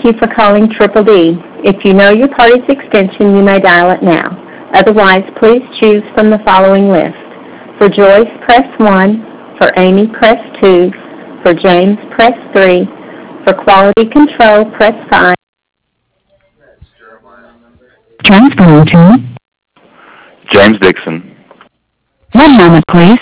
Thank you for calling Triple D. If you know your party's extension, you may dial it now. Otherwise, please choose from the following list. For Joyce, press 1. For Amy, press 2. For James, press 3. For quality control, press 5. Transferring to James Dixon. 1 moment, please.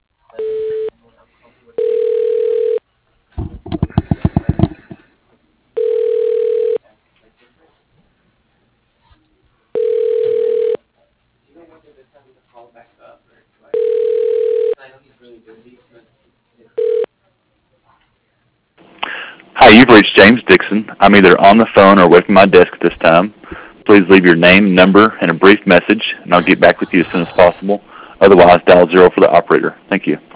Hi, you've reached James Dixon. I'm either on the phone or away from my desk at this time. Please leave your name, number, and a brief message, and I'll get back with you as soon as possible. Otherwise, dial 0 for the operator. Thank you.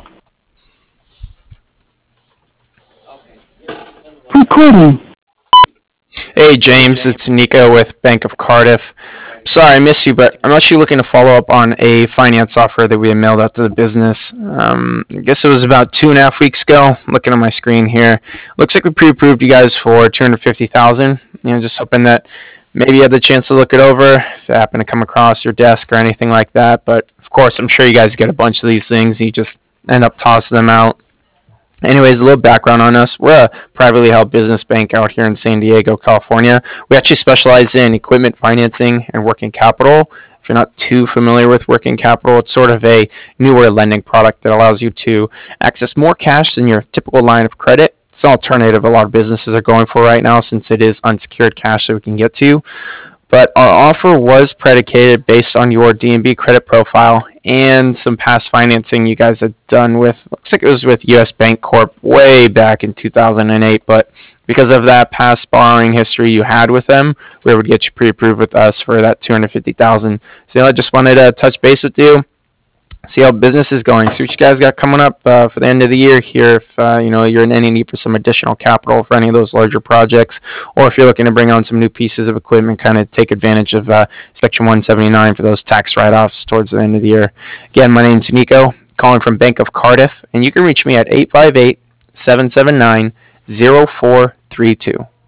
Recording. Hey James, it's Nico with Bank of Cardiff. Sorry I missed you, but I'm actually looking to follow up on a finance offer that we had mailed out to the business. I guess it was about 2.5 weeks ago. Looking at my screen here, looks like we pre-approved you guys for $250,000. Just hoping that maybe you had the chance to look it over, if it happened to come across your desk or anything like that. But of course, I'm sure you guys get a bunch of these things. You just end up tossing them out. Anyways, a little background on us. We're a privately held business bank out here in San Diego, California. We actually specialize in equipment financing and working capital. If you're not too familiar with working capital, it's sort of a newer lending product that allows you to access more cash than your typical line of credit. It's an alternative a lot of businesses are going for right now since it is unsecured cash that we can get to. But our offer was predicated based on your D&B credit profile and some past financing you guys had done with, looks like it was with US Bank Corp way back in 2008. But because of that past borrowing history you had with them, we would get you pre-approved with us for that $250,000. So I just wanted to touch base with you, see how business is going, see what you guys got coming up for the end of the year here. If you're in any need for some additional capital for any of those larger projects, or if you're looking to bring on some new pieces of equipment, kind of take advantage of Section 179 for those tax write-offs towards the end of the year. Again, my name's Nico, calling from Bank of Cardiff, and you can reach me at 858-779-0432.